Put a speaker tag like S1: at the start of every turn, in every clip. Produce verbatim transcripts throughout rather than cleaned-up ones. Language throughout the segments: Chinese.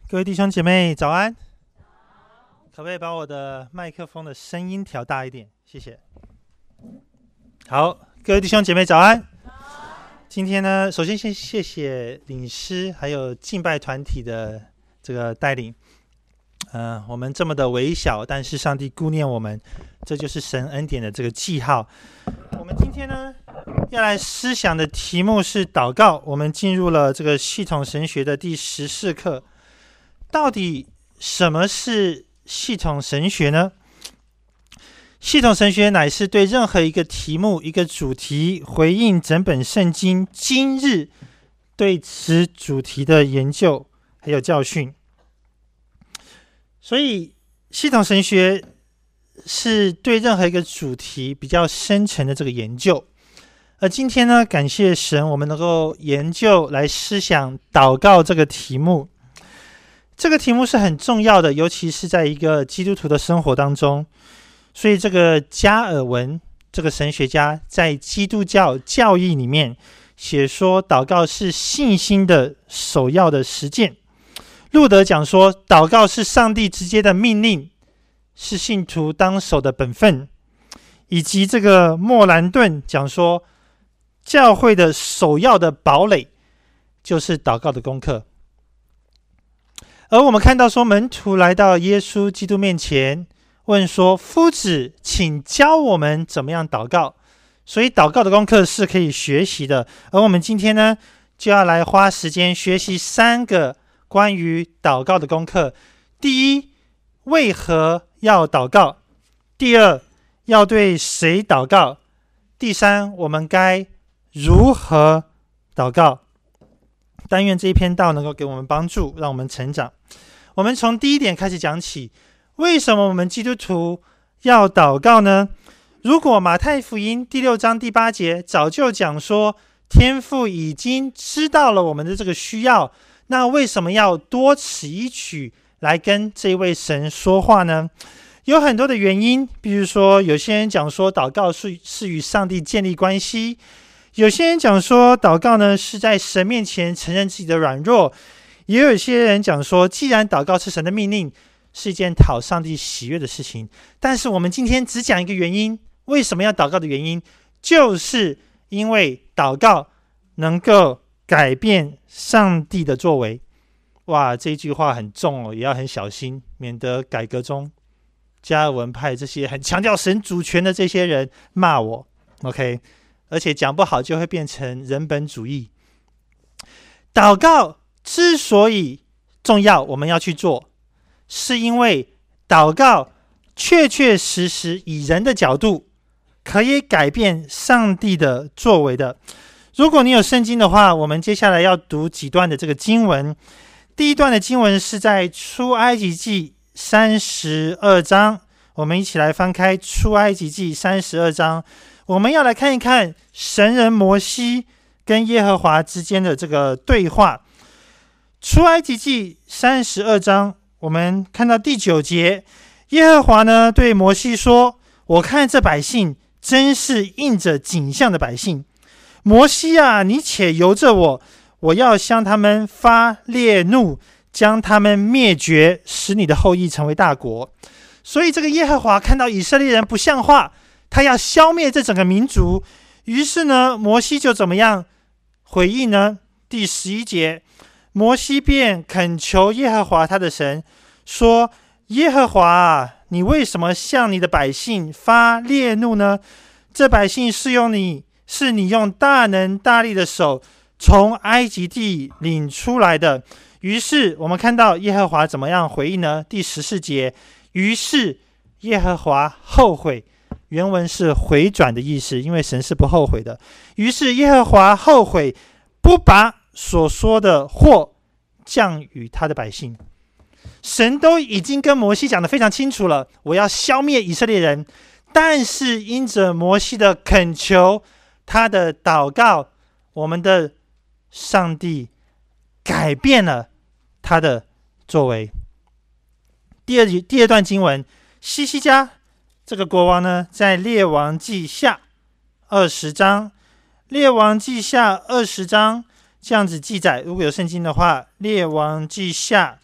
S1: 各位弟兄姐妹早安，可不可以把我的麦克风的声音调大一点？谢谢。好，各位弟兄姐妹早安。今天呢，首先先谢谢领诗还有敬拜团体的这个带领。呃，我们这么的微小，但是上帝顾念我们，这就是神恩典的这个记号。我们今天呢要来思想的题目是祷告。我们进入了这个系统神学的第十四课。到底什么是系统神学呢？系统神学乃是对任何一个题目、一个主题回应整本圣经今日对此主题的研究还有教训。所以系统神学是对任何一个主题比较深层的这个研究。而今天呢，感谢神，我们能够研究来思想祷告这个题目。这个题目是很重要的，尤其是在一个基督徒的生活当中。所以这个加尔文这个神学家在基督教教义里面写说，祷告是信心的首要的实践。路德讲说，祷告是上帝直接的命令，是信徒当守的本分。以及这个莫兰顿讲说，教会的首要的堡垒就是祷告的功课。而我们看到说，门徒来到耶稣基督面前，问说，夫子，请教我们怎么样祷告。所以祷告的功课是可以学习的。而我们今天呢，就要来花时间学习三个关于祷告的功课。第一，为何要祷告？第二，要对谁祷告？第三，我们该如何祷告？但愿这一篇道能够给我们帮助，让我们成长。我们从第一点开始讲起，为什么我们基督徒要祷告呢？如果马太福音第六章第八节早就讲说，天父已经知道了我们的这个需要，那为什么要多此一举来跟这位神说话呢？有很多的原因，比如说有些人讲说，祷告是是与上帝建立关系。有些人讲说，祷告呢是在神面前承认自己的软弱。也有些人讲说，既然祷告是神的命令，是一件讨上帝喜悦的事情。但是我们今天只讲一个原因，为什么要祷告的原因，就是因为祷告能够改变上帝的作为。哇，这句话很重哦，也要很小心，免得改革中加尔文派这些很强调神主权的这些人骂我 OK， 而且讲不好就会变成人本主义。祷告之所以重要，我们要去做，是因为祷告确确实实以人的角度可以改变上帝的作为的。如果你有圣经的话，我们接下来要读几段的这个经文。第一段的经文是在出埃及记三十二章，我们一起来翻开出埃及记三十二章，我们要来看一看神人摩西跟耶和华之间的这个对话。出埃及记三十二章，我们看到第九节，耶和华呢对摩西说，我看这百姓真是应着景象的百姓。摩西啊，你且由着我，我要向他们发烈怒，将他们灭绝，使你的后裔成为大国。所以这个耶和华看到以色列人不像话，他要消灭这整个民族。于是呢，摩西就怎么样回应呢？第十一节，摩西便恳求耶和华他的神说，耶和华啊，你为什么向你的百姓发烈怒呢？这百姓是用你是你用大能大力的手从埃及地领出来的。于是我们看到耶和华怎么样回应呢？第十四节，于是耶和华后悔，原文是回转的意思，因为神是不后悔的。于是耶和华后悔，不把所说的祸降与他的百姓。神都已经跟摩西讲得非常清楚了，我要消灭以色列人，但是因着摩西的恳求，他的祷告，我们的上帝改变了他的作为。第二第二段经文，西西家这个国王呢，在列王记下二十章，列王记下二十章这样子记载。如果有圣经的话，列王记下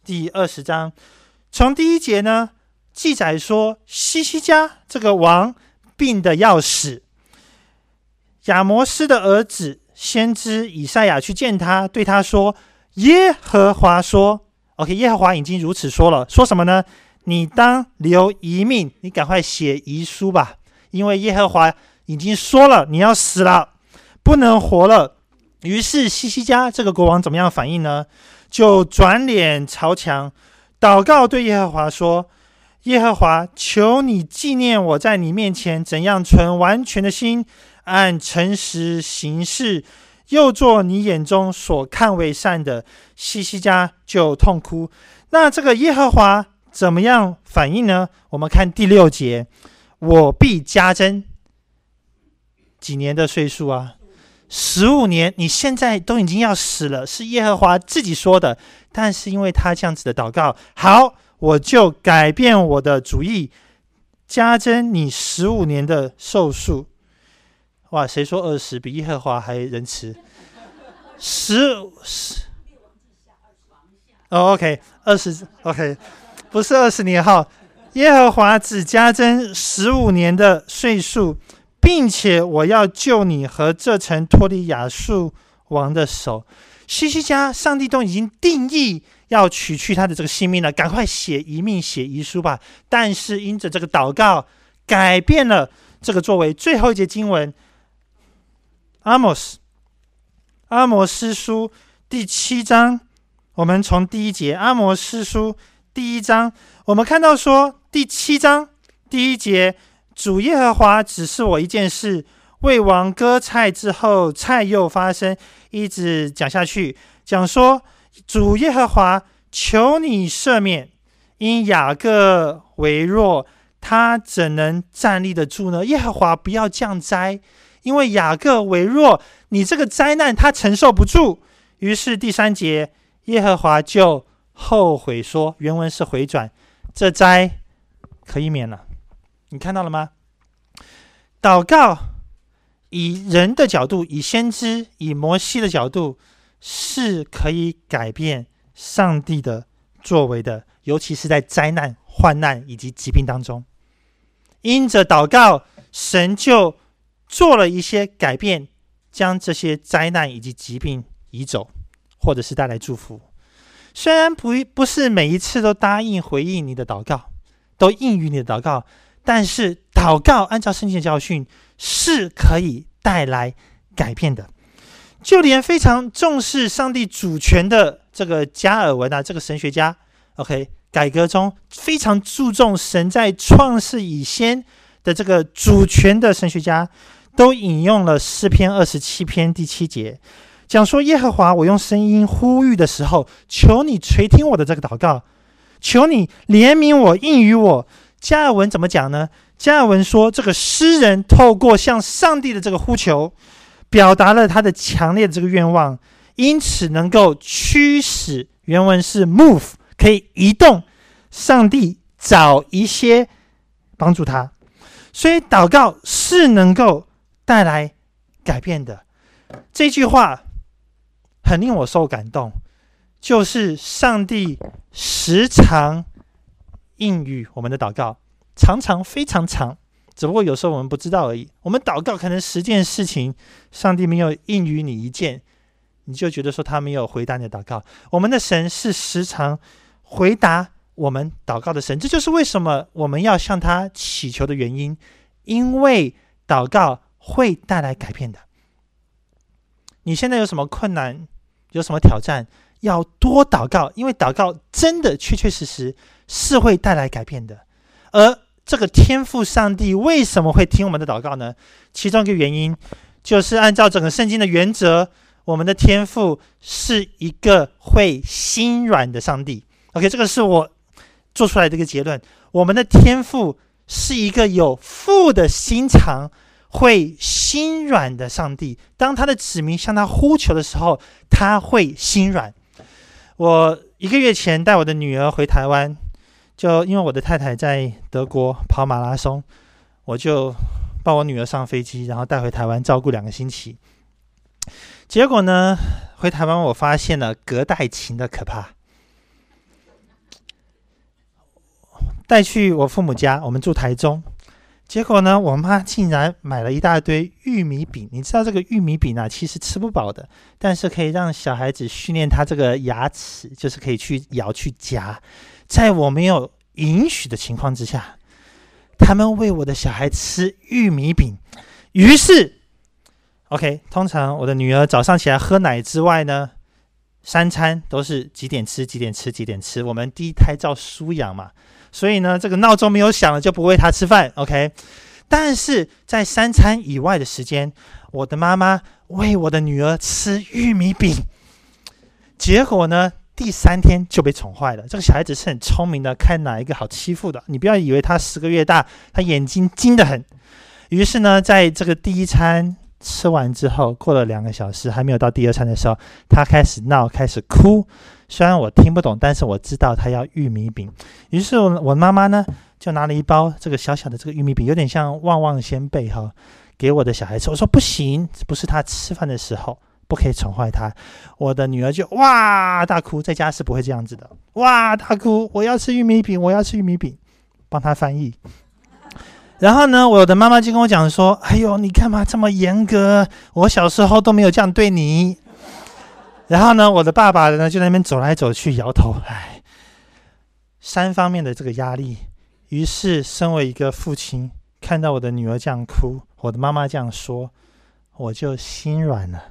S1: 第二十章，从第一节呢记载说，西西家这个王病得要死，亚摩斯的儿子先知以赛亚去见他，对他说，耶和华说 OK， 耶和华已经如此说了，说什么呢？你当留遗命，你赶快写遗书吧，因为耶和华已经说了，你要死了，不能活了。于是西西家这个国王怎么样反应呢？就转脸朝墙，祷告，对耶和华说，耶和华，求你纪念我在你面前怎样存完全的心，按诚实行事，又做你眼中所看为善的。西西家就痛哭。那这个耶和华怎么样反应呢？我们看第六节，我必加增几年的岁数啊？十五年，你现在都已经要死了，是耶和华自己说的，但是因为他这样子的祷告，好，我就改变我的主意，加增你十五年的寿数。哇，谁说二十比耶和华还仁慈？十十哦 ，OK， 二十 OK， 不是二十年哈，耶和华只加增十五年的岁数，并且我要救你和这城脱离亚述王的手。西西家，上帝都已经定义要取去他的这个性命了，赶快写遗命写遗书吧。但是因着这个祷告改变了这个作为。最后一节经文，阿摩斯阿摩斯书第七章，我们从第一节，阿摩斯书第一章，我们看到说，第七章第一节，主耶和华指示我一件事，为王割菜之后，菜又发生，一直讲下去，讲说主耶和华，求你赦免，因雅各为弱，他怎能站立得住呢？耶和华不要降灾，因为雅各为弱，你这个灾难他承受不住。于是第三节，耶和华就后悔说，原文是回转，这灾可以免了。你看到了吗？祷告以人的角度，以先知以摩西的角度，是可以改变上帝的作为的，尤其是在灾难患难以及疾病当中。因着祷告，神就做了一些改变，将这些灾难以及疾病移走，或者是带来祝福。虽然 不, 不是每一次都答应回应你的祷告，都应允你的祷告，但是祷告按照圣经的教训是可以带来改变的。就连非常重视上帝主权的这个加尔文啊，这个神学家 OK 改革中非常注重神在创世以先的这个主权的神学家，都引用了诗篇二十七篇第七节，讲说，耶和华，我用声音呼吁的时候，求你垂听我的这个祷告，求你怜悯我，应允我。加尔文怎么讲呢？加尔文说，这个诗人透过向上帝的这个呼求，表达了他的强烈的这个愿望，因此能够驱使，原文是 move， 可以移动上帝找一些帮助他。所以祷告是能够带来改变的。这句话很令我受感动，就是上帝时常应允我们的祷告，常常非常长，只不过有时候我们不知道而已。我们祷告可能十件事情，上帝没有应允你一件，你就觉得说他没有回答你的祷告。我们的神是时常回答我们祷告的神，这就是为什么我们要向他祈求的原因，因为祷告会带来改变的。你现在有什么困难，有什么挑战，要多祷告，因为祷告真的确确实实是会带来改变的。而这个天父上帝为什么会听我们的祷告呢？其中一个原因就是按照整个圣经的原则，我们的天父是一个会心软的上帝。 OK， 这个是我做出来的一个结论，我们的天父是一个有父的心肠，会心软的上帝。当他的子民向他呼求的时候，他会心软。我一个月前带我的女儿回台湾，就因为我的太太在德国跑马拉松，我就抱我女儿上飞机，然后带回台湾照顾两个星期。结果呢，回台湾我发现了隔代情的可怕。 带去我父母家，我们住台中。结果呢，我妈竟然买了一大堆玉米饼。你知道这个玉米饼啊，其实吃不饱的，但是可以让小孩子训练他这个牙齿，就是可以去咬去夹。在我没有允许的情况之下，他们喂我的小孩吃玉米饼。于是 OK， 通常我的女儿早上起来喝奶之外呢，三餐都是几点吃几点吃几点吃。我们第一胎照书养嘛，所以呢，这个闹钟没有响了就不喂他吃饭 OK。 但是在三餐以外的时间，我的妈妈喂我的女儿吃玉米饼。结果呢，第三天就被宠坏了。这个小孩子是很聪明的，看哪一个好欺负的。你不要以为他十个月大，他眼睛精得很。于是呢，在这个第一餐吃完之后，过了两个小时还没有到第二餐的时候，他开始闹，开始哭。虽然我听不懂，但是我知道他要玉米饼。于是我我妈妈呢就拿了一包这个小小的这个玉米饼，有点像旺旺仙贝哈，给我的小孩吃。我说不行，不是他吃饭的时候，不可以宠坏他。我的女儿就哇大哭，在家是不会这样子的，哇大哭，我要吃玉米饼，我要吃玉米饼，帮他翻译。然后呢，我的妈妈就跟我讲说，哎呦，你干嘛这么严格？我小时候都没有这样对你。然后呢，我的爸爸呢就在那边走来走去，摇头，哎，三方面的这个压力。于是，身为一个父亲，看到我的女儿这样哭，我的妈妈这样说，我就心软了，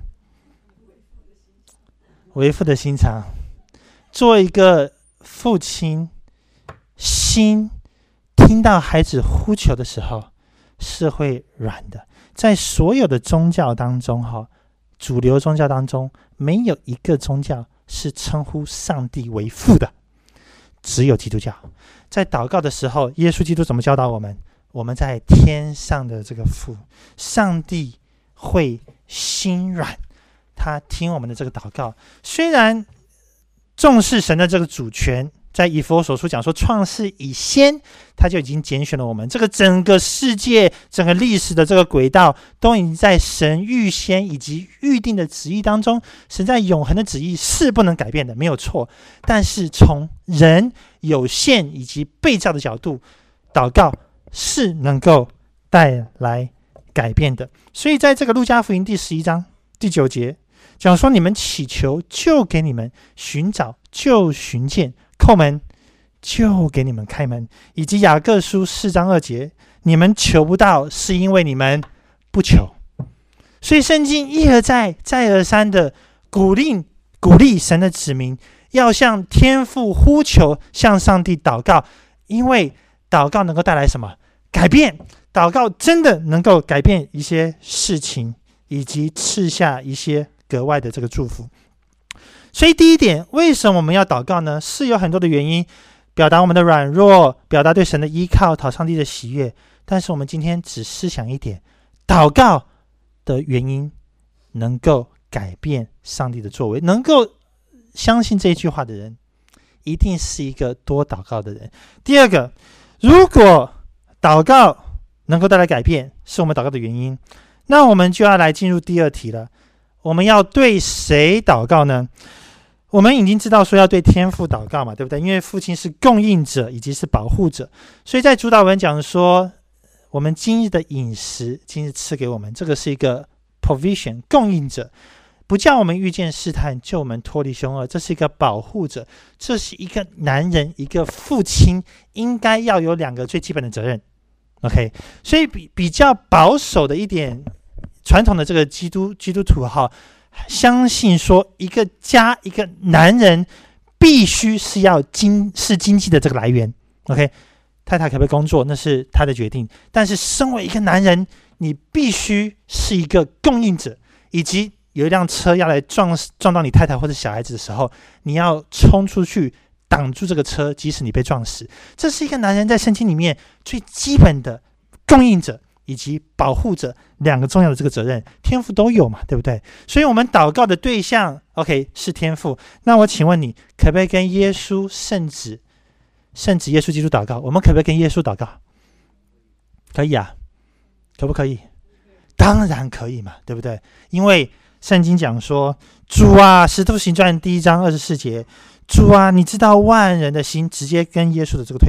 S1: 为父的心肠。做一个父亲，心听到孩子呼求的时候是会软的。在所有的宗教当中，主流宗教当中，没有一个宗教是称呼上帝为父的，只有基督教。在祷告的时候，耶稣基督怎么教导我们？我们在天上的这个父，上帝会心软，他听我们的这个祷告。虽然重视神的这个主权，在以弗所书讲说，创世以先他就已经拣选了我们，这个整个世界整个历史的这个轨道都已经在神预先以及预定的旨意当中。神在永恒的旨意是不能改变的，没有错。但是从人有限以及被造的角度，祷告是能够带来改变的。所以在这个路加福音第十一章第九节讲说，你们祈求就给你们，寻找就寻见，叩门就给你们开门。以及雅各书四章二节，你们求不到是因为你们不求。所以圣经一而再再而三的鼓励鼓励神的子民要向天父呼求，向上帝祷告。因为祷告能够带来什么改变？祷告真的能够改变一些事情，以及赐下一些格外的这个祝福。所以第一点，为什么我们要祷告呢？是有很多的原因，表达我们的软弱，表达对神的依靠，讨上帝的喜悦。但是我们今天只思想一点，祷告的原因能够改变上帝的作为。能够相信这一句话的人，一定是一个多祷告的人。第二个，如果祷告能够带来改变，是我们祷告的原因，那我们就要来进入第二题了。我们要对谁祷告呢？我们已经知道说要对天父祷告嘛，对不对？因为父亲是供应者以及是保护者，所以在主祷文讲说，我们今日的饮食今日赐给我们，这个是一个 provision 供应者，不叫我们遇见试探，救我们脱离凶恶，这是一个保护者。这是一个男人，一个父亲应该要有两个最基本的责任。 OK， 所以 比, 比较保守的一点，传统的这个基督基督徒哈，相信说一个家一个男人必须是要经是经济的这个来源。 OK， 太太可不可以工作那是他的决定，但是身为一个男人，你必须是一个供应者，以及有一辆车要来撞撞到你太太或者小孩子的时候，你要冲出去挡住这个车，即使你被撞死。这是一个男人在圣经里面最基本的供应者以及保护者两个重要的这个责任，天父都有嘛，对不对？所以我们祷告的对象 OK 是天父。那我请问你，可不可以跟耶稣圣子圣子耶稣基督祷告？我们可不可以跟耶稣祷告？可以啊，可不可以？当然可以嘛，对不对？因为圣经讲说，主啊，使徒行传第一章二十四节，主啊，你知道万人的心，直接跟耶稣的这个对话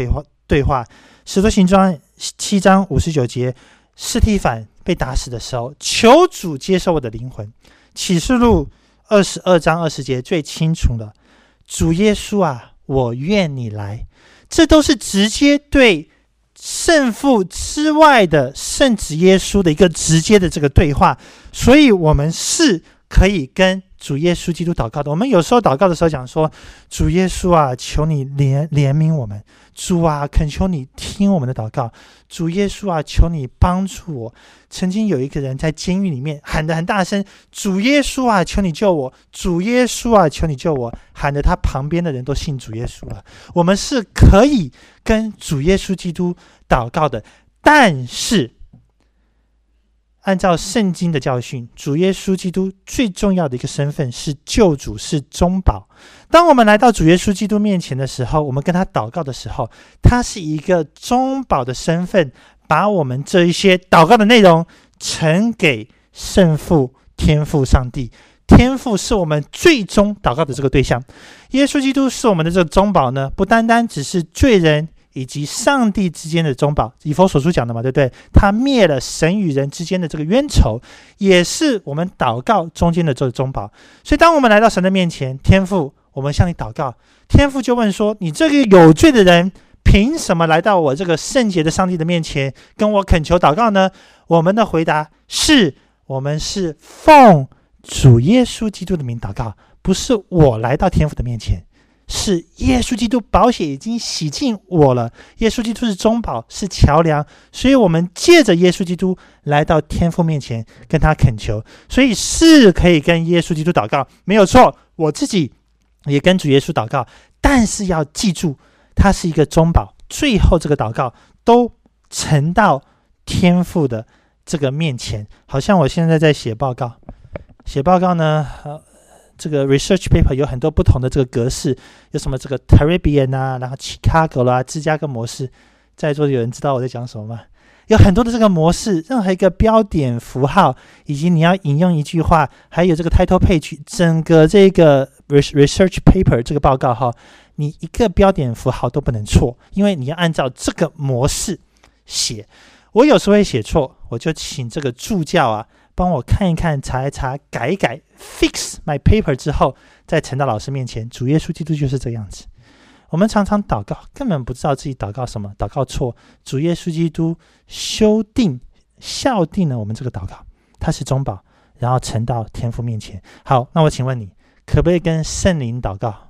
S1: 对话。使徒行传七章五十九节，司提反被打死的时候，求主接受我的灵魂。启示录二十二章二十节最清楚了，主耶稣啊，我愿你来。这都是直接对圣父之外的圣子耶稣的一个直接的这个对话，所以我们是可以跟主耶稣基督祷告的。我们有时候祷告的时候讲说，主耶稣啊，求你怜怜悯我们，主啊，恳求你听我们的祷告，主耶稣啊，求你帮助我。曾经有一个人在监狱里面喊得很大声，主耶稣啊，求你救我，主耶稣啊，求你救我，喊得他旁边的人都信主耶稣了。我们是可以跟主耶稣基督祷告的，但是按照圣经的教训，主耶稣基督最重要的一个身份是救主，是中保。当我们来到主耶稣基督面前的时候，我们跟他祷告的时候，他是一个中保的身份，把我们这一些祷告的内容呈给圣父天父上帝。天父是我们最终祷告的这个对象，耶稣基督是我们的这个中保呢，不单单只是罪人以及上帝之间的中保，以弗所书讲的嘛，对不对？他灭了神与人之间的这个冤仇，也是我们祷告中间的这个中保。所以当我们来到神的面前，天父，我们向你祷告，天父就问说，你这个有罪的人凭什么来到我这个圣洁的上帝的面前跟我恳求祷告呢？我们的回答是，我们是奉主耶稣基督的名祷告，不是我来到天父的面前，是耶稣基督宝血已经洗净我了，耶稣基督是中保，是桥梁，所以我们借着耶稣基督来到天父面前跟他恳求，所以是可以跟耶稣基督祷告，没有错。我自己也跟主耶稣祷告，但是要记住，他是一个中保，最后这个祷告都呈到天父的这个面前。好像我现在在写报告，写报告呢、呃这个 research paper 有很多不同的这个格式，有什么这个 Caribbean 啊，然后 Chicago 啦、啊、芝加哥模式，在座的有人知道我在讲什么吗？有很多的这个模式，任何一个标点符号，以及你要引用一句话，还有这个 title page， 整个这个 research paper 这个报告哈，你一个标点符号都不能错，因为你要按照这个模式写。我有时候会写错，我就请这个助教啊帮我看一看，查一查，改一改 fix my paper 之后再呈到老师面前。主耶稣基督就是这样子。我们常常祷告根本不知道自己祷告什么，祷告错，主耶稣基督修订校订了我们这个祷告，他是中保，然后呈到天父面前。好，那我请问你，可不可以跟圣灵祷告？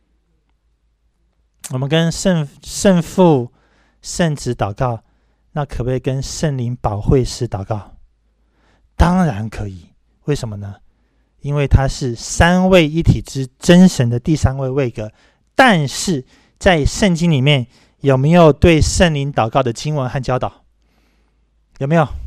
S1: 我们跟圣圣父圣子祷告，那可不可以跟圣灵保惠师祷告？当然可以。为什么呢？因为他是三位一体之真神的第三位位格。但是在圣经里面有没有对圣灵祷告的经文和教导？有没有？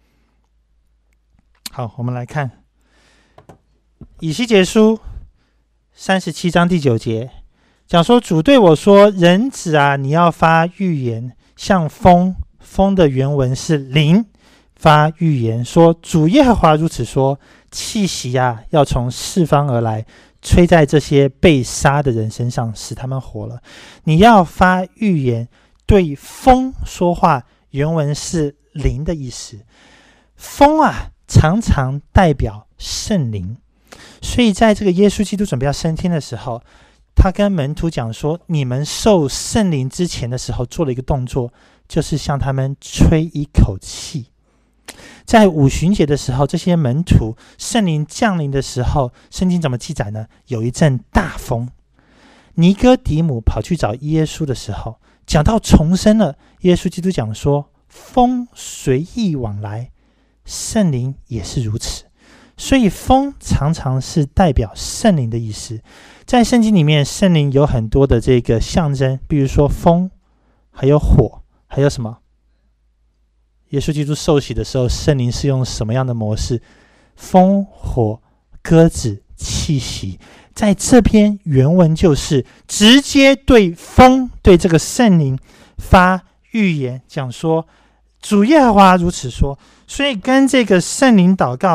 S1: 好，我们来看以西结书三十七章第九节，讲说，主对我说，人子啊，你要发预言，像风，风的原文是灵，发预言说，主耶和华如此说，气息啊，要从四方而来，吹在这些被杀的人身上，使他们活了。你要发预言，对风说话，原文是灵的意思。风啊，常常代表圣灵，所以在这个耶稣基督准备要升天的时候，他跟门徒讲说，你们受圣灵之前的时候做了一个动作，就是向他们吹一口气。在五旬节的时候，这些门徒圣灵降临的时候，圣经怎么记载呢？有一阵大风，尼哥底母跑去找耶稣的时候，讲到重生了，耶稣基督讲说，风随意往来，圣灵也是如此。所以风常常是代表圣灵的意思。在圣经里面，圣灵有很多的这个象征，比如说风，还有火，还有什么？耶稣基督受洗的时候，圣灵是用什么样的模式？风、火、鸽子、气息。在这边原文就是直接对风，对这个圣灵发预言，讲说主耶和华如此说。所以跟这个圣灵祷告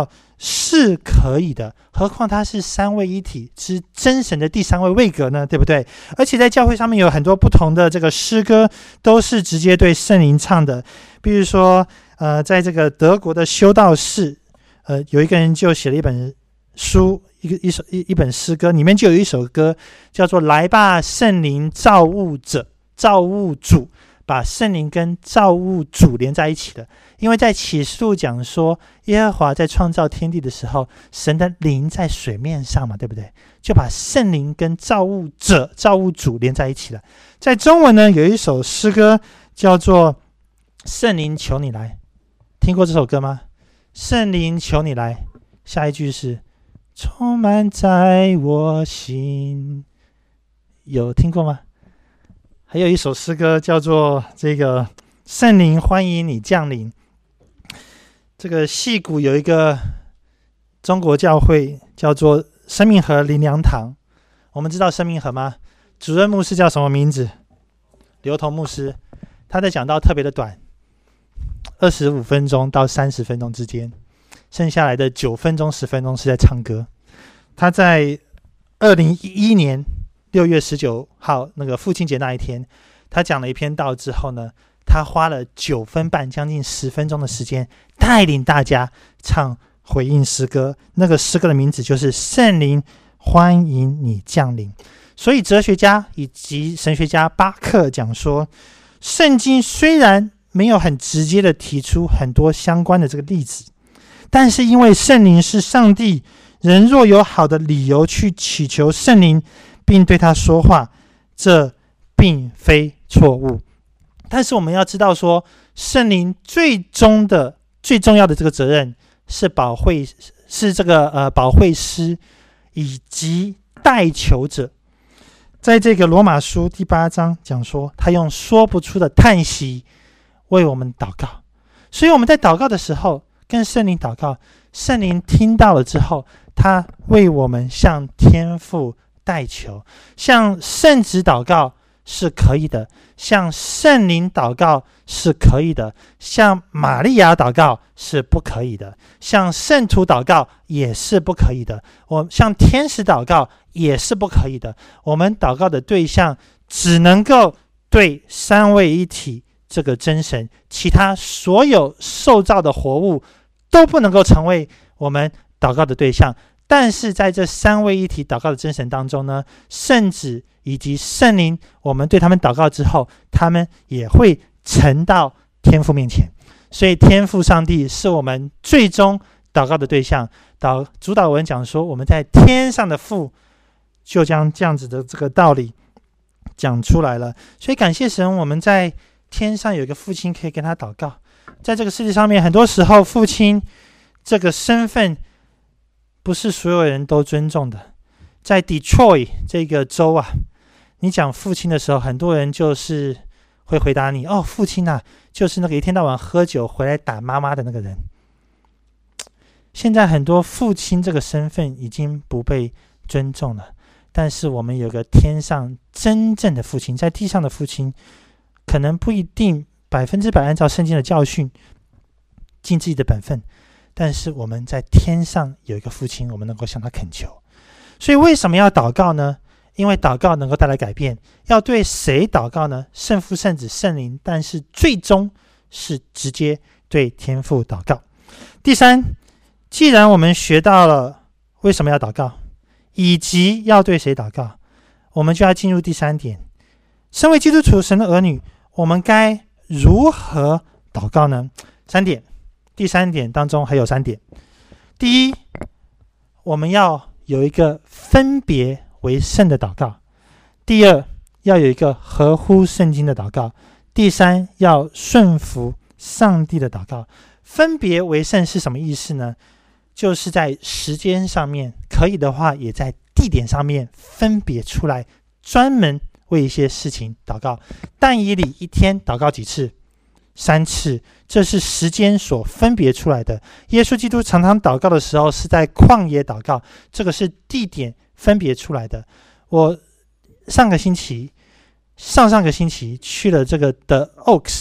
S1: 是可以的，何况他是三位一体之真神的第三位位格呢，对不对？而且在教会上面有很多不同的这个诗歌都是直接对圣灵唱的，比如说呃，在这个德国的修道士，呃，有一个人就写了一本书，一个一首 一, 一本诗歌，里面就有一首歌叫做来吧圣灵造物者造物主，把圣灵跟造物主连在一起的。因为在启示录讲说耶和华在创造天地的时候，神的灵在水面上嘛，对不对？就把圣灵跟造物者造物主连在一起了。在中文呢，有一首诗歌叫做圣灵求你来，听过这首歌吗？圣灵求你来，下一句是充满在我心，有听过吗？还有一首诗歌叫做这个圣灵欢迎你降临。这个矽谷有一个中国教会叫做生命河灵粮堂，我们知道生命河吗？主任牧师叫什么名字？刘同牧师。他的讲道特别的短，二十五分钟到三十分钟之间，剩下来的九分钟十分钟是在唱歌。他在二零一一年六月十九号那个父亲节那一天，他讲了一篇道之后呢，他花了九分半将近十分钟的时间带领大家唱回应诗歌，那个诗歌的名字就是圣灵欢迎你降临。所以哲学家以及神学家巴克讲说，圣经虽然没有很直接的提出很多相关的这个例子，但是因为圣灵是上帝，人若有好的理由去祈求圣灵并对他说话，这并非错误。但是我们要知道说，圣灵最终的最重要的这个责任是保惠，是这个呃保惠师以及代求者。在这个罗马书第八章讲说，他用说不出的叹息为我们祷告。所以我们在祷告的时候跟圣灵祷告，圣灵听到了之后，他为我们向天父代求。向圣子祷告是可以的，向圣灵祷告是可以的，向玛利亚祷告是不可以的，向圣徒祷告也是不可以的，我向天使祷告也是不可以的。我们祷告的对象只能够对三位一体这个真神，其他所有受造的活物都不能够成为我们祷告的对象。但是在这三位一体祷告的真神当中呢，圣子以及圣灵，我们对他们祷告之后，他们也会呈到天父面前。所以天父上帝是我们最终祷告的对象。导主导文讲说，我们在天上的父就将这样子的这个道理讲出来了。所以感谢神，我们在天上有一个父亲可以跟他祷告。在这个世界上面，很多时候父亲这个身份不是所有人都尊重的。在 Detroit 这个州啊，你讲父亲的时候，很多人就是会回答你，哦，父亲啊，就是那个一天到晚喝酒回来打妈妈的那个人。现在很多父亲这个身份已经不被尊重了，但是我们有个天上真正的父亲，在地上的父亲可能不一定百分之百按照圣经的教训尽自己的本分，但是我们在天上有一个父亲，我们能够向他恳求。所以为什么要祷告呢？因为祷告能够带来改变。要对谁祷告呢？圣父、圣子、圣灵，但是最终是直接对天父祷告。第三，既然我们学到了为什么要祷告，以及要对谁祷告，我们就要进入第三点。身为基督徒，神的儿女，我们该如何祷告呢？三点，第三点当中还有三点。第一，我们要有一个分别为圣的祷告。第二，要有一个合乎圣经的祷告。第三，要顺服上帝的祷告。分别为圣是什么意思呢？就是在时间上面，可以的话也在地点上面分别出来，专门为一些事情祷告。但以理一天祷告几次？三次，这是时间所分别出来的。耶稣基督常常祷告的时候是在旷野祷告，这个是地点分别出来的。我上个星期上上个星期去了这个 The Oaks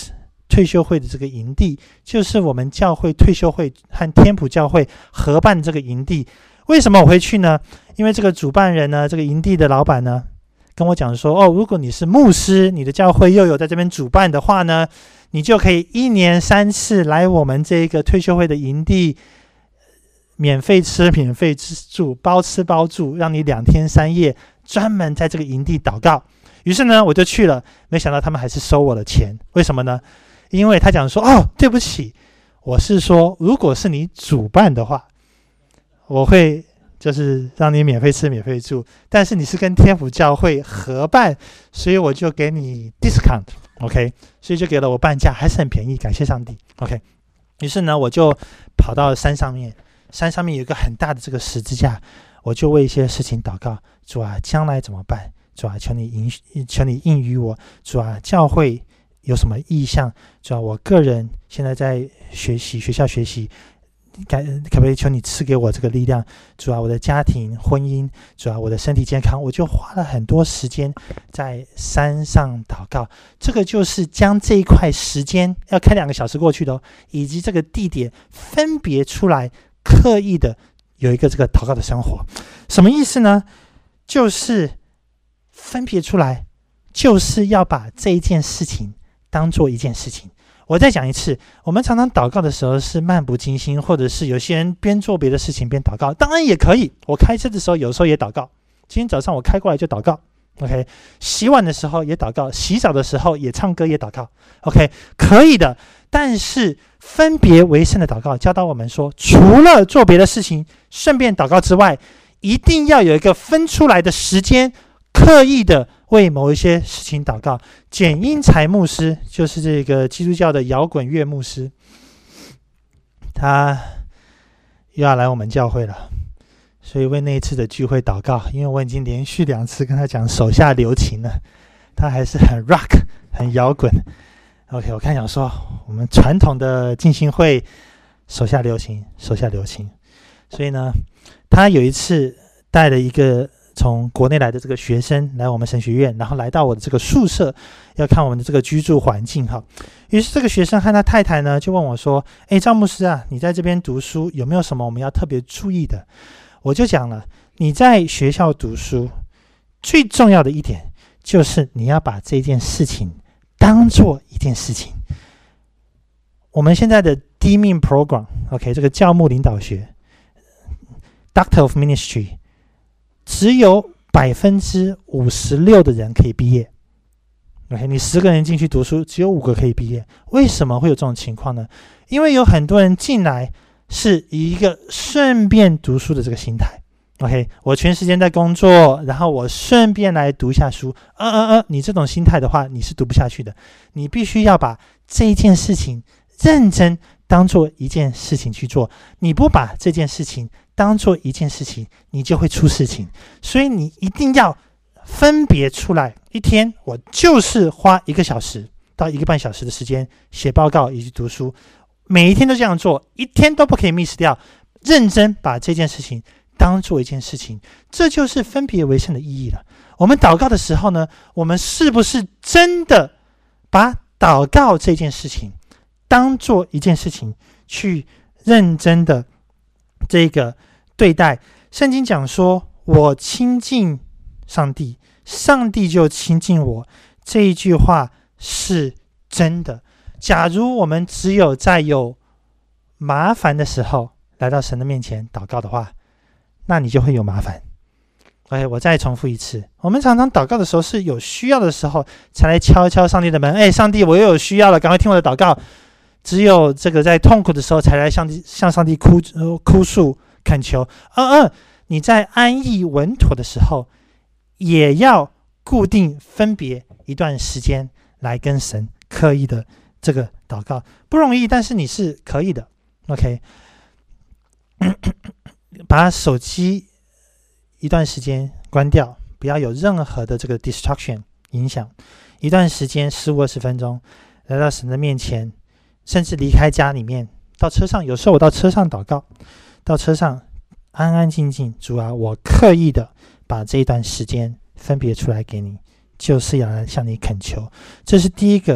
S1: 退休会的这个营地，就是我们教会退休会和天普教会合办这个营地。为什么我会去呢？因为这个主办人呢，这个营地的老板呢，跟我讲说，哦，如果你是牧师，你的教会又有在这边主办的话呢，你就可以一年三次来我们这个退休会的营地，免费吃免费住，包吃包住，让你两天三夜专门在这个营地祷告。于是呢我就去了，没想到他们还是收我的钱。为什么呢？因为他讲说，哦，对不起，我是说如果是你主办的话，我会就是让你免费吃免费住，但是你是跟天府教会合办，所以我就给你 discount OK， 所以就给了我半价，还是很便宜，感谢上帝 OK。 于是呢我就跑到山上面，山上面有一个很大的这个十字架，我就为一些事情祷告，主啊，将来怎么办？主啊，求你应求你应允我。主啊，教会有什么意向？主啊，我个人现在在学习，学校学习，可不可以求你赐给我这个力量？主啊，我的家庭婚姻，主啊，我的身体健康，我就花了很多时间在山上祷告。这个就是将这一块时间要开两个小时过去的、哦、以及这个地点分别出来，刻意的有一个这个祷告的生活。什么意思呢？就是分别出来，就是要把这一件事情当做一件事情。我再讲一次，我们常常祷告的时候是漫不经心，或者是有些人边做别的事情边祷告，当然也可以。我开车的时候有时候也祷告，今天早上我开过来就祷告 OK， 洗碗的时候也祷告，洗澡的时候也唱歌也祷告 OK， 可以的。但是分别为圣的祷告教导我们说，除了做别的事情顺便祷告之外，一定要有一个分出来的时间，刻意的为某一些事情祷告。简英才牧师就是这个基督教的摇滚乐牧师，他又要来我们教会了，所以为那一次的聚会祷告。因为我已经连续两次跟他讲手下留情了，他还是很 rock 很摇滚 OK。 我看想说我们传统的浸信会手下留情手下留情，所以呢他有一次带了一个从国内来的这个学生来我们神学院，然后来到我的这个宿舍，要看我们的这个居住环境哈。于是这个学生和他太太呢就问我说，诶，赵牧师啊，你在这边读书有没有什么我们要特别注意的？我就讲了，你在学校读书最重要的一点就是你要把这件事情当做一件事情。我们现在的 D M I N Program OK， 这个教牧领导学 Doctor of Ministry，只有百分之五十六的人可以毕业 OK， 你十个人进去读书只有五个可以毕业。为什么会有这种情况呢？因为有很多人进来是以一个顺便读书的这个心态 OK， 我全时间在工作，然后我顺便来读一下书，呃呃呃，你这种心态的话你是读不下去的。你必须要把这一件事情认真当做一件事情去做，你不把这件事情当做一件事情，你就会出事情。所以你一定要分别出来，一天我就是花一个小时到一个半小时的时间写报告以及读书，每一天都这样做，一天都不可以 miss 掉，认真把这件事情当做一件事情。这就是分别为圣的意义了。我们祷告的时候呢，我们是不是真的把祷告这件事情当做一件事情去认真的这个对待？圣经讲说，我亲近上帝，上帝就亲近我，这一句话是真的。假如我们只有在有麻烦的时候来到神的面前祷告的话，那你就会有麻烦。OK， 我再重复一次，我们常常祷告的时候是有需要的时候才来敲敲上帝的门，哎，上帝我又有需要了，赶快听我的祷告。只有这个在痛苦的时候才来向向上帝 哭,、呃、哭诉恳求。嗯嗯，你在安逸稳妥的时候也要固定分别一段时间来跟神刻意的这个祷告，不容易，但是你是可以的 OK。 把手机一段时间关掉，不要有任何的这个 distraction 影响，一段时间十五二十分钟来到神的面前，甚至离开家里面到车上，有时候我到车上祷告，到车上安安静静，主啊，我刻意的把这一段时间分别出来给你，就是要来向你恳求。这是第一个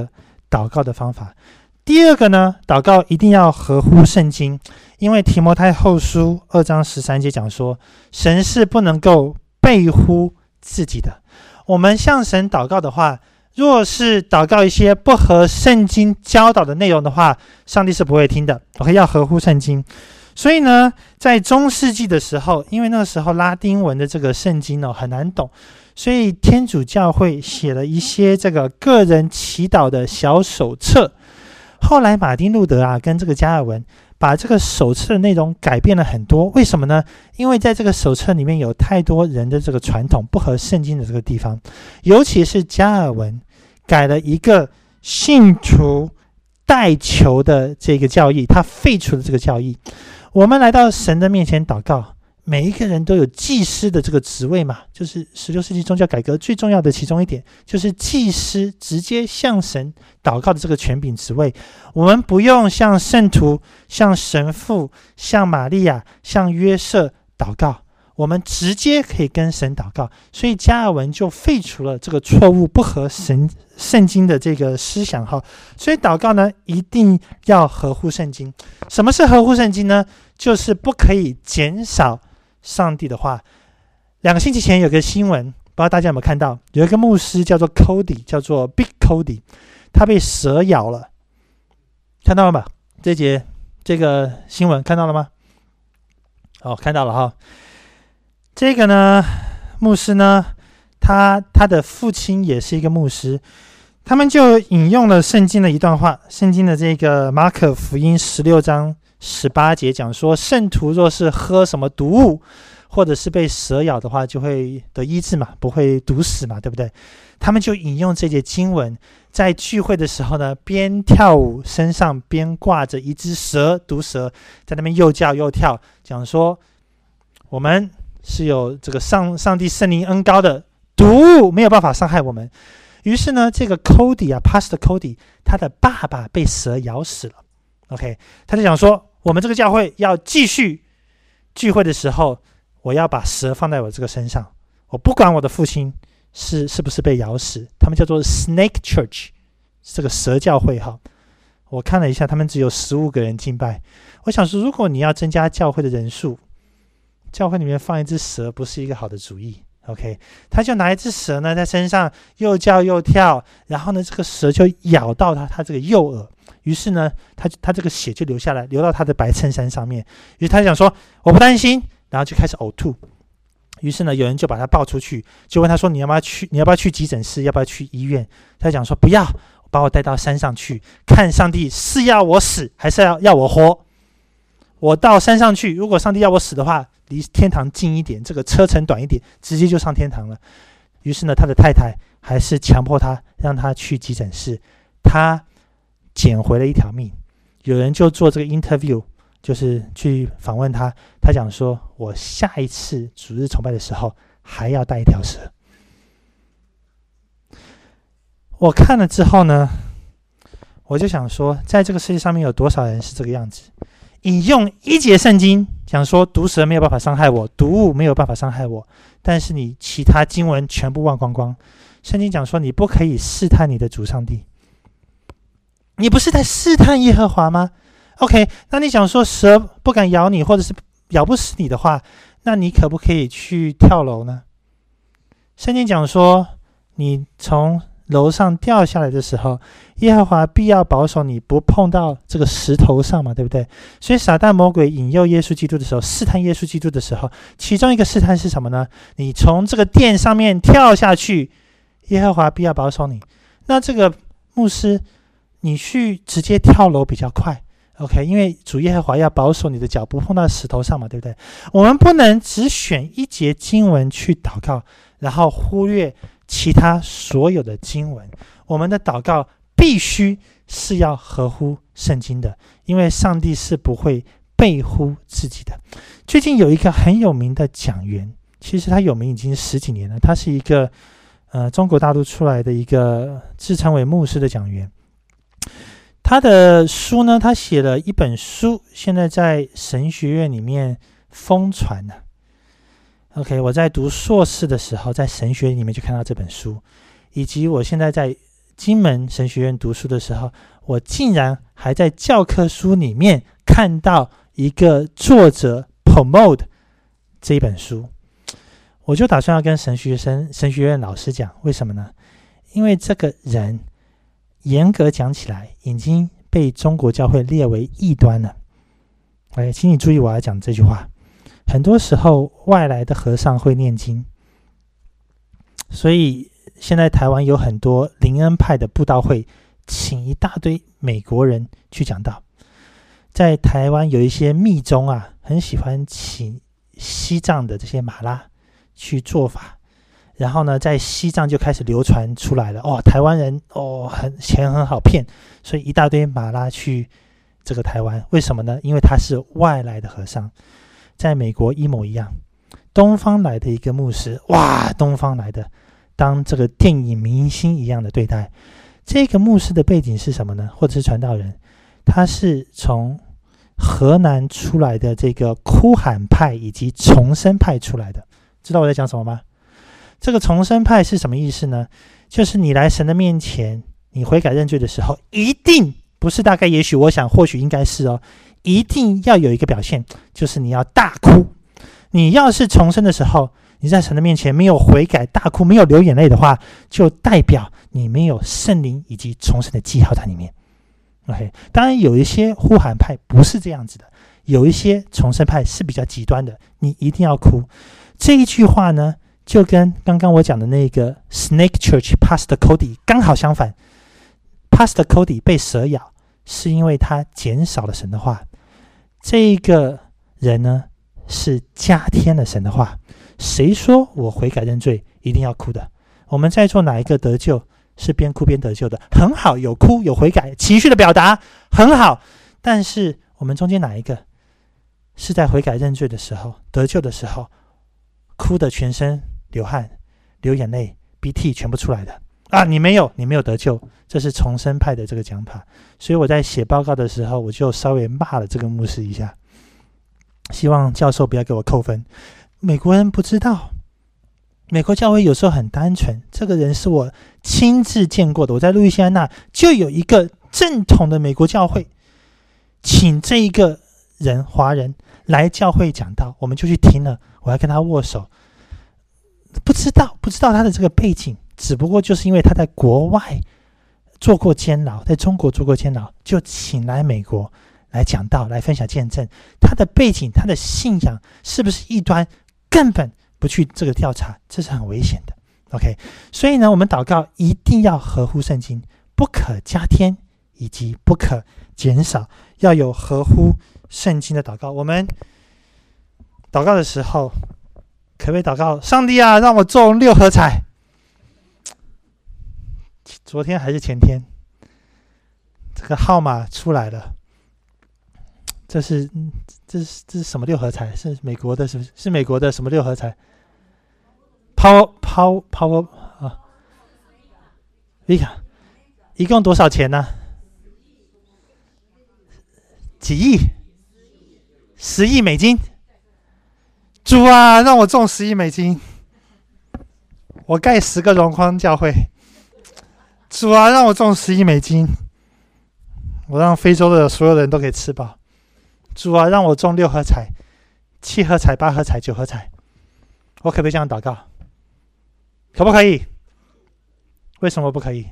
S1: 祷告的方法。第二个呢，祷告一定要合乎圣经，因为提摩太后书二章十三节讲说，神是不能够背乎自己的。我们向神祷告的话，若是祷告一些不合圣经教导的内容的话，上帝是不会听的。OK， 要合乎圣经。所以呢，在中世纪的时候，因为那个时候拉丁文的这个圣经呢很难懂，所以天主教会写了一些这个个人祈祷的小手册。后来马丁路德啊跟这个加尔文把这个手册的内容改变了很多。为什么呢？因为在这个手册里面有太多人的这个传统不合圣经的这个地方，尤其是加尔文改了一个信徒代求的这个教义，他废除了这个教义。我们来到神的面前祷告，每一个人都有祭司的这个职位嘛，就是十六世纪宗教改革最重要的其中一点，就是祭司直接向神祷告的这个权柄职位。我们不用向圣徒、向神父、向玛利亚、向约瑟祷告，我们直接可以跟神祷告。所以加尔文就废除了这个错误不合神圣经的这个思想哈。所以祷告呢，一定要合乎圣经。什么是合乎圣经呢？就是不可以减少上帝的话。两个星期前有个新闻，不知道大家有没有看到，有一个牧师叫做 Cody， 叫做 Big Cody， 他被蛇咬了，看到了吗？这节这个新闻看到了吗？哦，看到了哈。这个呢，牧师呢，他他的父亲也是一个牧师，他们就引用了圣经的一段话，圣经的这个马可福音十六章十八节讲说，圣徒若是喝什么毒物，或者是被蛇咬的话，就会得医治嘛，不会毒死嘛，对不对？他们就引用这节经文，在聚会的时候呢，边跳舞，身上边挂着一只蛇，毒蛇，在那边又叫又跳，讲说我们是有这个上上帝圣灵恩膏的，毒物没有办法伤害我们。于是呢，这个 Cody 啊 Pastor Cody 他的爸爸被蛇咬死了。OK， 他就讲说，我们这个教会要继续聚会的时候，我要把蛇放在我这个身上，我不管我的父亲是是不是被咬死。他们叫做 Snake Church， 这个蛇教会哈。我看了一下，他们只有十五个人敬拜。我想说，如果你要增加教会的人数，教会里面放一只蛇不是一个好的主意。OK， 他就拿一只蛇呢在身上又叫又跳，然后呢这个蛇就咬到他他这个右耳，于是呢他他这个血就流下来，流到他的白衬衫上面。于是他就想说我不担心，然后就开始呕吐。于是呢有人就把他抱出去，就问他说你要不要去你要不要去急诊室，要不要去医院？他讲说不要，把我带到山上去，看上帝是要我死还是要要我活。我到山上去，如果上帝要我死的话，离天堂近一点，这个车程短一点，直接就上天堂了。于是呢他的太太还是强迫他，让他去急诊室，他捡回了一条命。有人就做这个 interview， 就是去访问他，他讲说我下一次主日崇拜的时候还要带一条蛇。我看了之后呢，我就想说，在这个世界上面有多少人是这个样子，引用一节圣经讲说毒蛇没有办法伤害我，毒物没有办法伤害我，但是你其他经文全部忘光光。圣经讲说你不可以试探你的主上帝，你不是在试探耶和华吗？ OK， 那你讲说蛇不敢咬你，或者是咬不死你的话，那你可不可以去跳楼呢？圣经讲说你从楼上掉下来的时候，耶和华必要保守你不碰到这个石头上嘛，对不对？所以撒旦魔鬼引诱耶稣基督的时候，试探耶稣基督的时候，其中一个试探是什么呢？你从这个殿上面跳下去，耶和华必要保守你。那这个牧师，你去直接跳楼比较快 OK， 因为主耶和华要保守你的脚不碰到石头上嘛，对不对？我们不能只选一节经文去祷告，然后忽略其他所有的经文。我们的祷告必须是要合乎圣经的，因为上帝是不会背乎自己的。最近有一个很有名的讲员，其实他有名已经十几年了，他是一个呃中国大陆出来的一个自称为牧师的讲员。他的书呢，他写了一本书，现在在神学院里面疯传了。OK， 我在读硕士的时候，在神学里面就看到这本书，以及我现在在金门神学院读书的时候，我竟然还在教科书里面看到一个作者 promote 这一本书，我就打算要跟神学生、神学院老师讲，为什么呢？因为这个人严格讲起来已经被中国教会列为异端了。哎，请你注意我要讲这句话。很多时候外来的和尚会念经，所以现在台湾有很多灵恩派的布道会请一大堆美国人去讲道。在台湾有一些密宗啊，很喜欢请西藏的这些马拉去做法，然后呢在西藏就开始流传出来了，哦，台湾人哦很钱很好骗，所以一大堆马拉去这个台湾。为什么呢？因为他是外来的和尚。在美国一模一样，东方来的一个牧师，哇，东方来的当这个电影明星一样的对待。这个牧师的背景是什么呢？或者是传道人，他是从河南出来的这个哭喊派以及重生派出来的。知道我在讲什么吗？这个重生派是什么意思呢？就是你来神的面前，你悔改认罪的时候，一定不是大概也许我想或许应该是哦，一定要有一个表现，就是你要大哭。你要是重生的时候，你在神的面前没有悔改大哭，没有流眼泪的话，就代表你没有圣灵以及重生的记号在里面。 OK， 当然有一些呼喊派不是这样子的，有一些重生派是比较极端的，你一定要哭。这一句话呢，就跟刚刚我讲的那个 Snake Church Pastor Cody 刚好相反。 Pastor Cody 被蛇咬是因为他减少了神的话，这个人呢是加添了神的话。谁说我悔改认罪一定要哭的？我们在座哪一个得救是边哭边得救的？很好，有哭有悔改，情绪的表达很好。但是我们中间哪一个是在悔改认罪的时候，得救的时候哭的全身流汗流眼泪鼻涕全部出来的啊？你没有，你没有得救。这是重生派的这个讲法。所以我在写报告的时候，我就稍微骂了这个牧师一下，希望教授不要给我扣分。美国人不知道，美国教会有时候很单纯。这个人是我亲自见过的，我在路易斯安那就有一个正统的美国教会，请这一个人华人来教会讲道，我们就去听了，我还跟他握手。不知道不知道他的这个背景，只不过就是因为他在国外做过监牢，在中国做过监牢，就请来美国来讲道，来分享见证。他的背景，他的信仰是不是异端，根本不去这个调查，这是很危险的。 OK， 所以呢，我们祷告一定要合乎圣经，不可加添以及不可减少，要有合乎圣经的祷告。我们祷告的时候可不可以祷告，上帝啊，让我中六合彩？昨天还是前天，这个号码出来了。这是这是这是什么六合彩？是美国的，是不是？是美国的什么六合彩 ？Power Power Power 啊 ，Vika， 一共多少钱呢？几亿？十亿美金？主啊，让我中十亿美金，我盖十个荣光教会。主啊，让我中十亿美金，我让非洲的所有人都可以吃饱。主啊，让我中六合彩、七合彩、八合彩、九合彩，我可不可以这样祷告？可不可以？为什么不可以？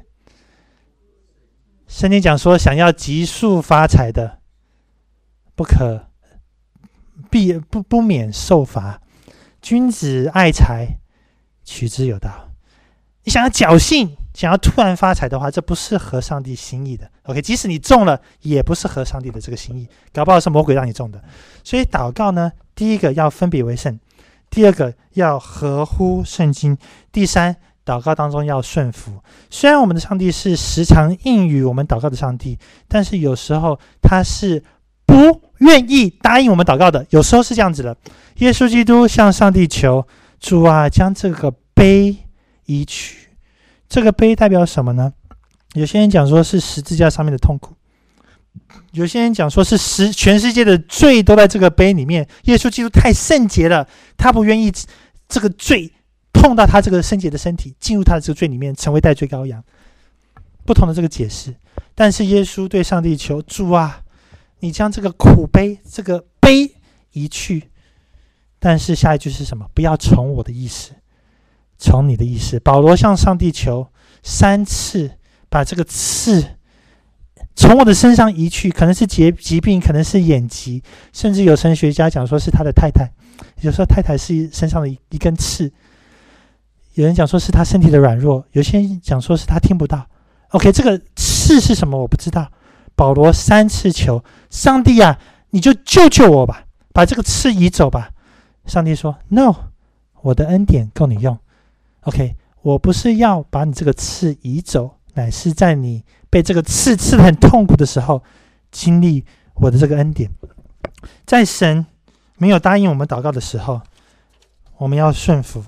S1: 圣经讲说，想要急速发财的，不可必不不免受罚。君子爱财，取之有道。你想要侥幸，想要突然发财的话，这不是合上帝心意的。 OK， 即使你中了，也不是合上帝的这个心意，搞不好是魔鬼让你中的。所以祷告呢，第一个要分别为圣，第二个要合乎圣经，第三，祷告当中要顺服。虽然我们的上帝是时常应允我们祷告的上帝，但是有时候他是不愿意答应我们祷告的。有时候是这样子的，耶稣基督向上帝求，主啊，将这个杯移去。这个杯代表什么呢？有些人讲说是十字架上面的痛苦，有些人讲说是十全世界的罪都在这个杯里面。耶稣基督太圣洁了，他不愿意这个罪碰到他这个圣洁的身体，进入他的这个罪里面，成为代罪羔羊。 不同的这个解释。但是耶稣对上帝求，主啊，你将这个苦杯这个杯移去。但是下一句是什么？不要从我的意思，从你的意思。保罗向上帝求三次，把这个刺从我的身上移去，可能是疾疾病，可能是眼疾，甚至有神学家讲说是他的太太，有时候太太是身上的一一根刺，有人讲说是他身体的软弱，有些人讲说是他听不到。OK， 这个刺是什么我不知道。保罗三次求上帝啊，你就救救我吧，把这个刺移走吧。上帝说 No， 我的恩典够你用。 OK， 我不是要把你这个刺移走，乃是在你被这个刺刺得很痛苦的时候经历我的这个恩典。在神没有答应我们祷告的时候，我们要顺服，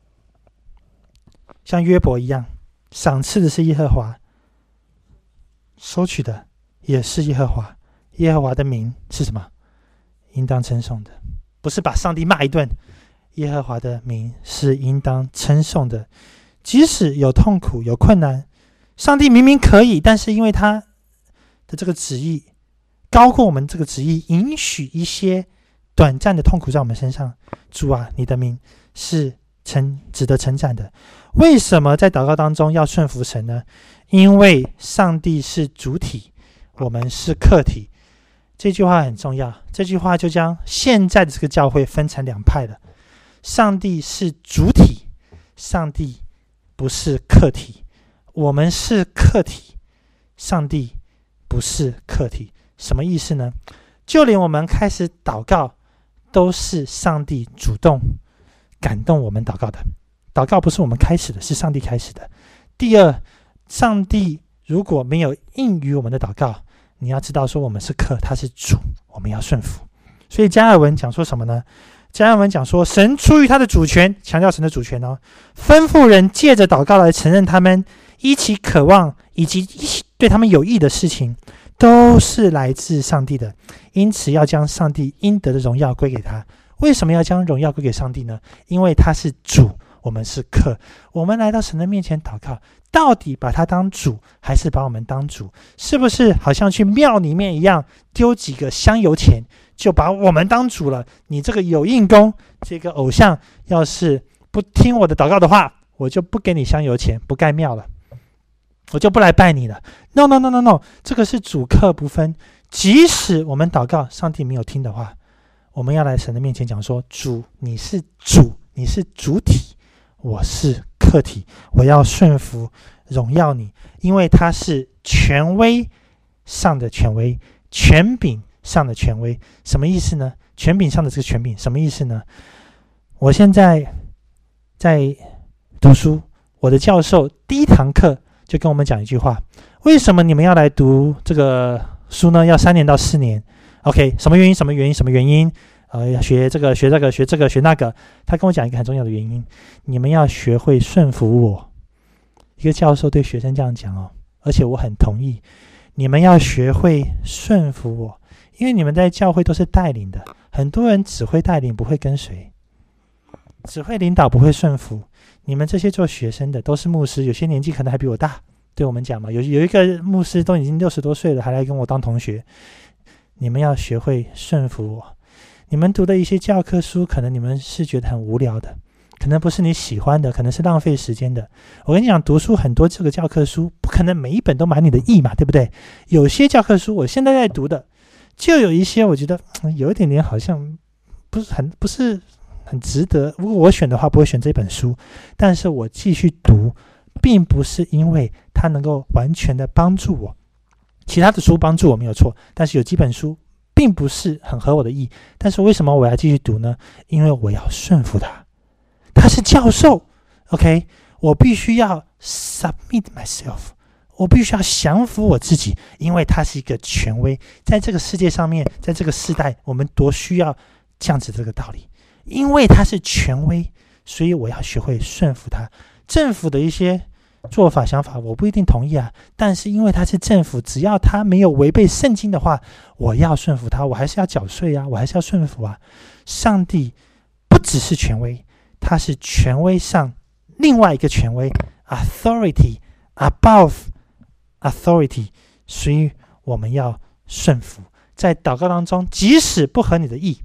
S1: 像约伯一样，赏赐的是耶和华，收取的也是耶和华。耶和华的名是什么？应当称颂的，不是把上帝骂一顿。耶和华的名是应当称颂的。即使有痛苦有困难，上帝明明可以，但是因为他的这个旨意高过我们这个旨意，允许一些短暂的痛苦在我们身上。主啊，你的名是称值得称赞的。为什么在祷告当中要顺服神呢？因为上帝是主体，我们是客体。这句话很重要，这句话就将现在的这个教会分成两派了。上帝是主体，上帝不是客体。我们是客体，上帝不是客体。什么意思呢？就连我们开始祷告，都是上帝主动感动我们祷告的。祷告不是我们开始的，是上帝开始的。第二，上帝如果没有应允我们的祷告，你要知道说我们是客，他是主，我们要顺服。所以加尔文讲说什么呢？加尔文讲说，神出于他的主权，强调神的主权哦，吩咐人借着祷告来承认他们一起渴望以及一起对他们有益的事情，都是来自上帝的，因此要将上帝应得的荣耀归给他。为什么要将荣耀归给上帝呢？因为他是主，我们是客。我们来到神的面前祷告，到底把他当主还是把我们当主？是不是好像去庙里面一样，丢几个香油钱就把我们当主了？你这个有印公，这个偶像要是不听我的祷告的话，我就不给你香油钱，不盖庙了，我就不来拜你了。 No no no no no， 这个是主客不分。即使我们祷告上帝没有听的话，我们要来神的面前讲说，主，你是主，你是主体，我是客体，我要顺服荣耀你，因为他是权威上的权威，权柄上的权威。什么意思呢？权柄上的这个权柄什么意思呢？我现在在读书，我的教授第一堂课就跟我们讲一句话，为什么你们要来读这个书呢？要三年到四年。 OK， 什么原因什么原因什么原因呃，学这个学这个学这个学那个。他跟我讲一个很重要的原因，你们要学会顺服我。一个教授对学生这样讲哦，而且我很同意，你们要学会顺服我，因为你们在教会都是带领的，很多人只会带领不会跟随，只会领导不会顺服。你们这些做学生的都是牧师，有些年纪可能还比我大，对我们讲嘛，有有一个牧师都已经六十多岁了，还来跟我当同学。你们要学会顺服我。你们读的一些教科书，可能你们是觉得很无聊的，可能不是你喜欢的，可能是浪费时间的。我跟你讲，读书很多这个教科书，不可能每一本都满你的意嘛，对不对？有些教科书我现在在读的，就有一些我觉得、嗯、有一点点好像不是很不是很值得。如果我选的话，不会选这本书，但是我继续读，并不是因为它能够完全的帮助我。其他的书帮助我没有错，但是有几本书并不是很合我的意。但是为什么我要继续读呢？因为我要顺服他，他是教授 OK， 我必须要 submit myself， 我必须要降服我自己，因为他是一个权威。在这个世界上面，在这个时代，我们多需要这样子这个道理，因为他是权威，所以我要学会顺服他。政府的一些做法想法我不一定同意啊，但是因为他是政府，只要他没有违背圣经的话，我要顺服他，我还是要缴税啊，我还是要顺服啊。上帝不只是权威，他是权威上另外一个权威 authority above authority， 所以我们要顺服。在祷告当中，即使不合你的意，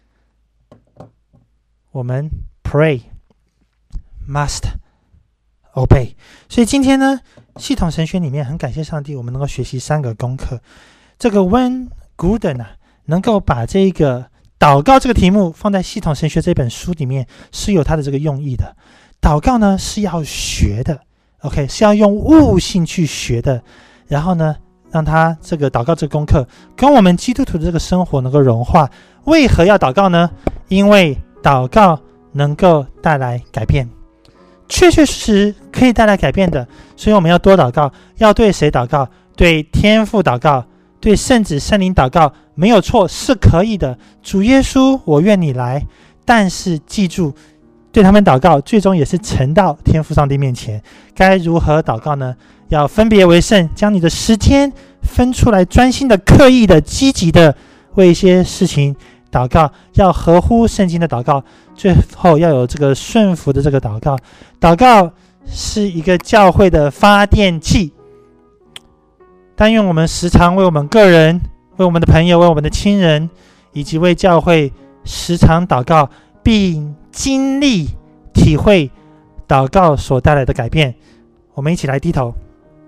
S1: 我们 pray must obey。 所以今天呢，系统神学里面很感谢上帝，我们能够学习三个功课。这个 Wayne Grudem 啊，能够把这个祷告这个题目放在系统神学这本书里面，是有它的这个用意的。祷告呢是要学的 ，OK， 是要用悟性去学的。然后呢，让他这个祷告这个功课跟我们基督徒的这个生活能够融化。为何要祷告呢？因为祷告能够带来改变，确确实实可以带来改变的。所以我们要多祷告。要对谁祷告？对天父祷告，对圣子圣灵祷告，没有错，是可以的。主耶稣，我愿你来。但是记住，对他们祷告最终也是呈到天父上帝面前。该如何祷告呢？要分别为圣，将你的时间分出来，专心的、刻意的、积极的为一些事情祷告，要合乎圣经的祷告。最后要有这个顺服的这个祷告。祷告是一个教会的发电器，但愿我们时常为我们个人、为我们的朋友、为我们的亲人，以及为教会时常祷告，并经历体会祷告所带来的改变。我们一起来低头。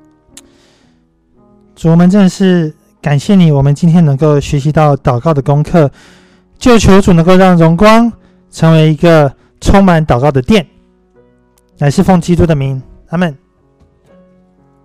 S1: 主，我们真的是感谢你，我们今天能够学习到祷告的功课，就求主能够让荣光成为一个充满祷告的殿，乃是奉基督的名，阿们。